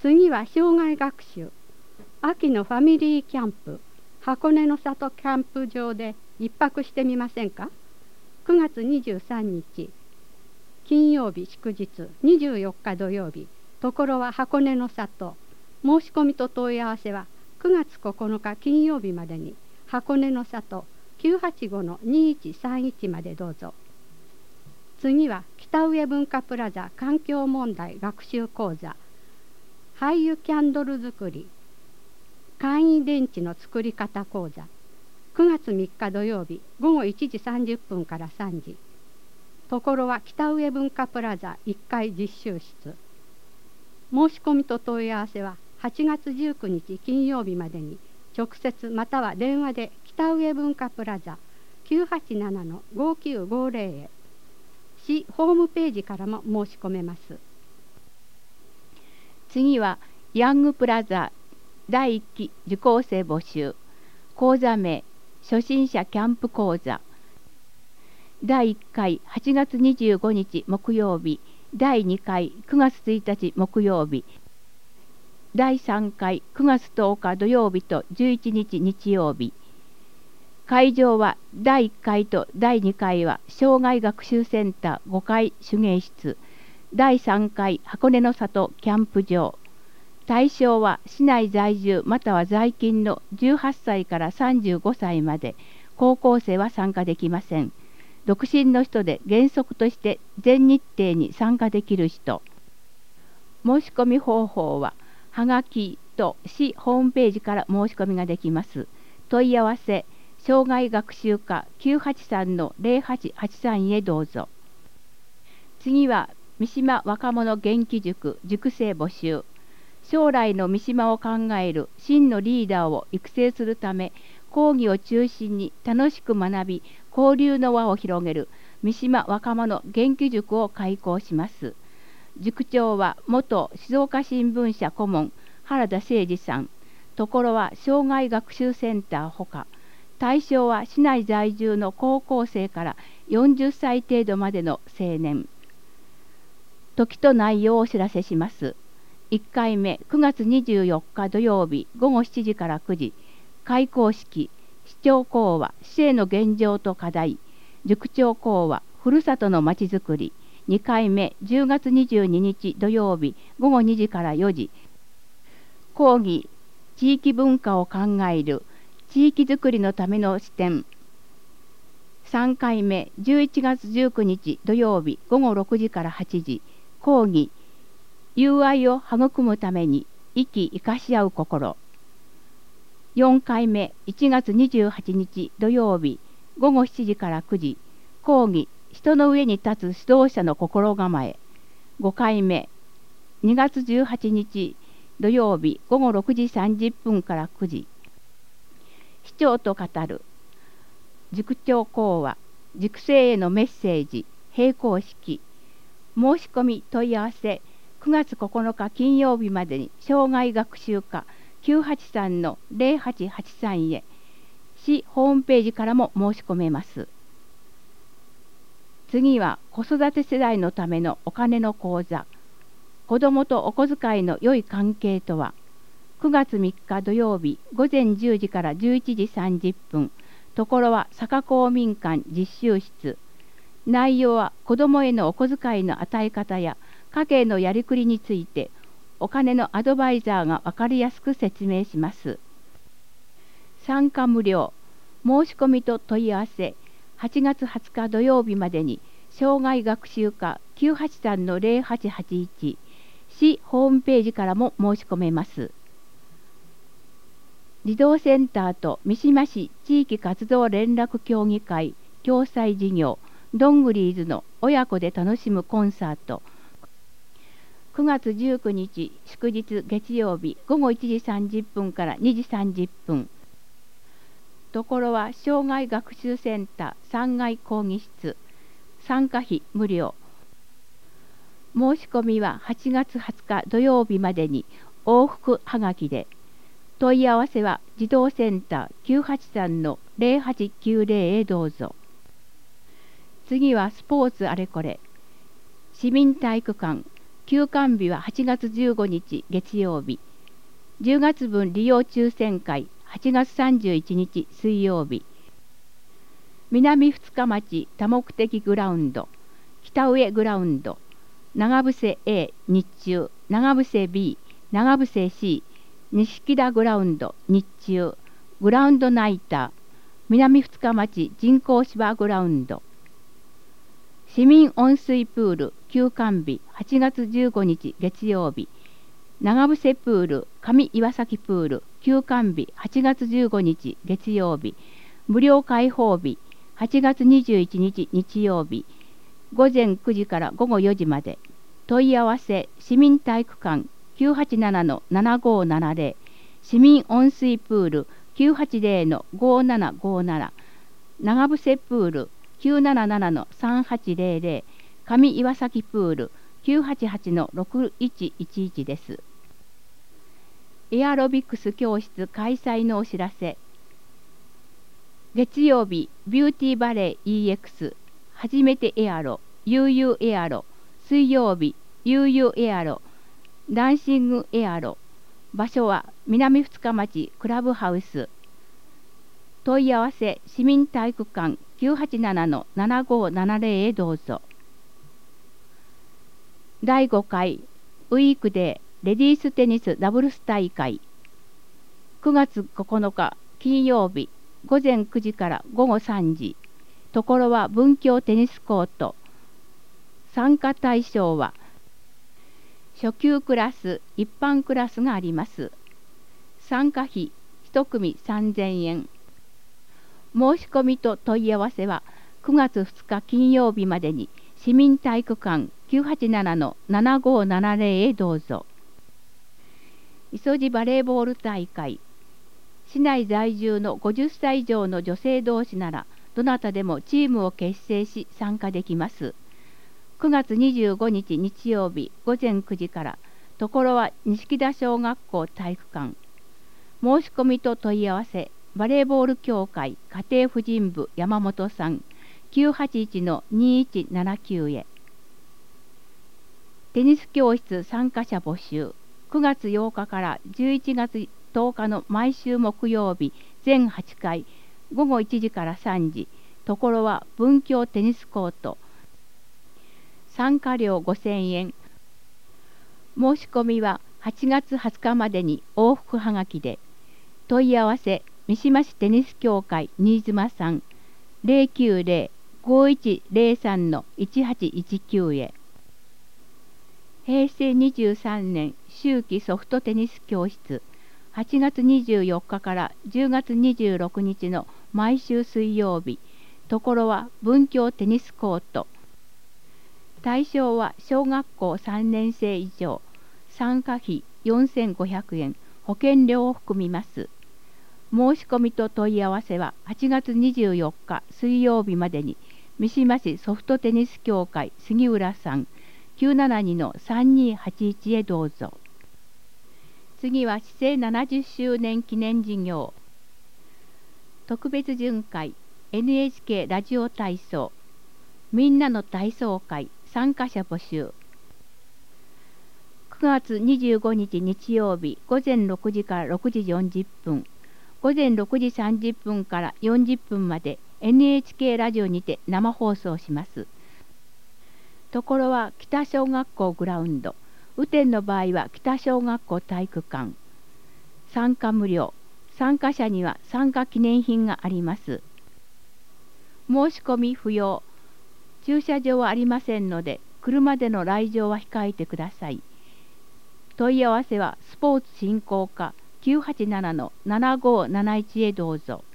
次は障害学習。秋のファミリーキャンプ、箱根の里キャンプ場で一泊してみませんか。9月23日、金曜日祝日、24日土曜日、ところは箱根の里。申し込みと問い合わせは9月9日金曜日までに、箱根の里 985-2131 までどうぞ。次は北上文化プラザ環境問題学習講座、廃油キャンドル作り、簡易電池の作り方講座、9月3日土曜日午後1時30分から3時。ところは北上文化プラザ1階実習室。申し込みと問い合わせは8月19日金曜日までに、直接または電話で北上文化プラザ 987-5950 へ。市ホームページからも申し込めます。 次はヤングプラザ第1期受講生募集。講座名初心者キャンプ講座。第1回8月25日木曜日、第2回9月1日木曜日、第3回9月10日土曜日と11日日曜日。会場は第1回と第2回は障害学習センター5階手芸室、第3回箱根の里キャンプ場。対象は市内在住または在勤の18歳から35歳まで、高校生は参加できません。独身の人で原則として全日程に参加できる人。申し込み方法ははがきと市ホームページから申し込みができます。問い合わせ障害学習課 983-0883 へどうぞ。次は三島若者元気塾塾生募集。将来の三島を考える真のリーダーを育成するため、講義を中心に楽しく学び、交流の輪を広げる三島若者元気塾を開講します。塾長は元静岡新聞社顧問原田誠二さん。ところは障害学習センターほか。対象は市内在住の高校生から40歳程度までの青年。時と内容をお知らせします。1回目9月24日土曜日午後7時から9時。開講式。市長講話市政の現状と課題。塾長講話ふるさとのまちづくり。2回目10月22日土曜日午後2時から4時。講義地域文化を考える地域づくりのための視点。3回目11月19日土曜日午後6時から8時。講義友愛を育むために生き生かし合う心。4回目1月28日土曜日午後7時から9時。講義人の上に立つ指導者の心構え。5回目2月18日土曜日午後6時30分から9時。市長と語る塾長講話塾生へのメッセージ閉講式。申し込み問い合わせ9月9日金曜日までに障害学習課 983-0883 へ。市ホームページからも申し込めます。次は子育て世代のためのお金の講座。子どもとお小遣いの良い関係とは。9月3日土曜日午前10時から11時30分。ところは坂公民館実習室。内容は子どもへのお小遣いの与え方や家計のやりくりについてお金のアドバイザーが分かりやすく説明します。参加無料。申し込みと問い合わせ8月20日土曜日までに障害学習課 983-0881 市ホームページからも申し込めます。児童センターと三島市地域活動連絡協議会共催事業どんぐりーずの親子で楽しむコンサート。9月19日祝日月曜日午後1時30分から2時30分。ところは障害学習センター3階講義室。参加費無料。申し込みは8月20日土曜日までに往復はがきで。問い合わせは児童センター 983-0890 へどうぞ。次はスポーツあれこれ。市民体育館休館日は8月15日月曜日。10月分利用抽選会8月31日水曜日。南二日町多目的グラウンド、北上グラウンド、長伏 A 日中、長伏 B、長伏 C、錦田グラウンド日中、グラウンドナイター、南二日町人工芝グラウンド。市民温水プール休館日8月15日月曜日。長伏プール上岩崎プール休館日8月15日月曜日。無料開放日8月21日日曜日。午前9時から午後4時まで。問い合わせ市民体育館 987-7570、 市民温水プール 980-5757、 長伏プール 977-3800、 上岩崎プール 988-6111 です。エアロビクス教室開催のお知らせ。月曜日ビューティーバレー EX 初めてエアロ UU エアロ。水曜日 UU エアロダンシングエアロ。場所は南二日町クラブハウス。問い合わせ市民体育館 987-7570 へどうぞ。第5回ウィークデーレディーステニスダブルス大会。9月9日金曜日午前9時から午後3時。ところは文京テニスコート。参加対象は初級クラス、一般クラスがあります。参加費1組3000円。申し込みと問い合わせは9月2日金曜日までに市民体育館 987-7570 へどうぞ。磯路バレーボール大会。市内在住の50歳以上の女性同士ならどなたでもチームを結成し参加できます。9月25日日曜日午前9時から、ところは錦田小学校体育館。申し込みと問い合わせバレーボール協会家庭婦人部山本さん 981-2179 へ。テニス教室参加者募集。9月8日から11月10日の毎週木曜日全8回午後1時から3時。ところは文京テニスコート。参加料5000円。申し込みは8月20日までに往復はがきで。問い合わせ三島市テニス協会新妻さん 090-5103-1819 へ。平成23年秋季ソフトテニス教室。8月24日から10月26日の毎週水曜日。ところは文京テニスコート。対象は小学校3年生以上。参加費4500円。保険料を含みます。申し込みと問い合わせは8月24日水曜日までに三島市ソフトテニス協会杉浦さん 972-3281 へどうぞ。次は市政70周年記念事業。特別巡回 NHK ラジオ体操。みんなの体操会参加者募集。9月25日日曜日午前6時から6時40分、午前6時30分から40分まで NHK ラジオにて生放送します。ところは北小学校グラウンド。雨天の場合は北小学校体育館。参加無料。参加者には参加記念品があります。申し込み不要。駐車場はありませんので、車での来場は控えてください。問い合わせはスポーツ振興課 987-7571 へどうぞ。